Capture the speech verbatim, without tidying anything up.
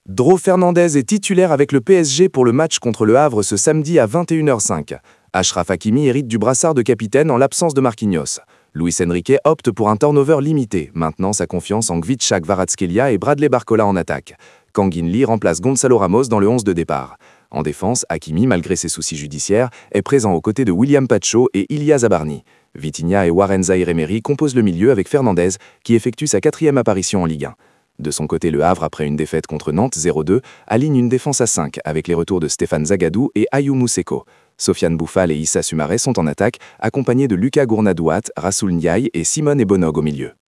Dro Fernandez est titulaire avec le P S G pour le match contre le Havre ce samedi à vingt et une heures cinq. Achraf Hakimi hérite du brassard de capitaine en l'absence de Marquinhos. Luis Enrique opte pour un turnover limité, maintenant sa confiance en Gvicha Kvaratskhelia et Bradley Barcola en attaque. Kangin Lee remplace Gonzalo Ramos dans le onze de départ. En défense, Hakimi, malgré ses soucis judiciaires, est présent aux côtés de William Pacho et Ilya Zabarny. Vitinha et Warren Zaïre-Emery composent le milieu avec Fernandez, qui effectue sa quatrième apparition en Ligue un. De son côté, le Havre, après une défaite contre Nantes zéro deux, aligne une défense à cinq avec les retours de Stéphane Zagadou et Ayou Mousseko. Sofiane Bouffal et Issa Soumaré sont en attaque, accompagnés de Lucas Gournadouat, Rassoul Ndiaye et Simone Ebonog au milieu.